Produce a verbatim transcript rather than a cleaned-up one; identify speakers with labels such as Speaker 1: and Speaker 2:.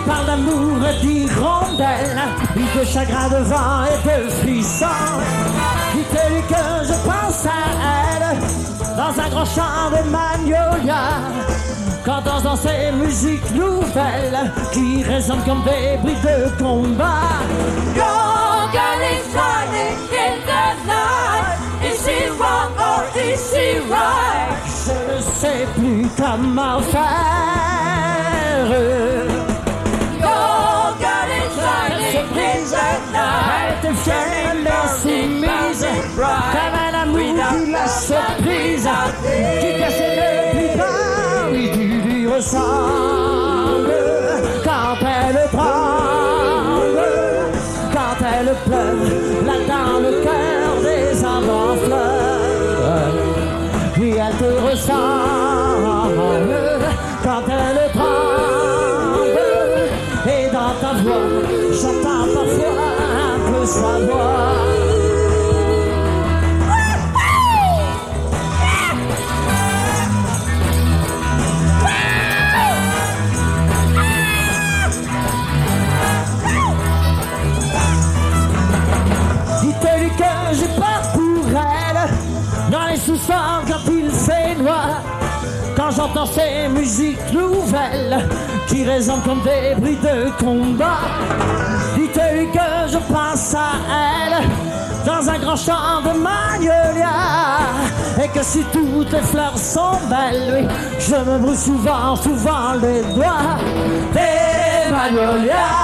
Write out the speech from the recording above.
Speaker 1: parle d'amour et d'hirondelle, puis de chagrin de vent et de frissons. Dites-lui que je pense à elle dans un grand champ de magnolia, quand dans ces musiques nouvelles qui résonnent comme des bruits de combat.
Speaker 2: Your girl is shining in the night. Is she wrong or is she right?
Speaker 1: Je ne sais plus comment faire.
Speaker 2: Your girl is shining in the night.
Speaker 1: Elle était fière mais soumise, comme un amour qui la surprise, qui cassait le plus bas, oui tu lui ressembles. Quand elle tremble, quand elle pleure, là dans le cœur des âmes en fleurs, puis elle te ressemble. Quand elle tremble, et dans ta voix, j'entends parfois un peu sa voix. Dites-lui que j'ai peur pour elle, dans les sous-sols quand il fait noir, quand j'entends ces musiques nouvelles qui résonnent comme des bruits de combat. Dites-lui que je pense à elle dans un grand champ de magnolia, et que si toutes les fleurs sont belles, oui, je me brûle souvent, souvent les doigts des magnolias.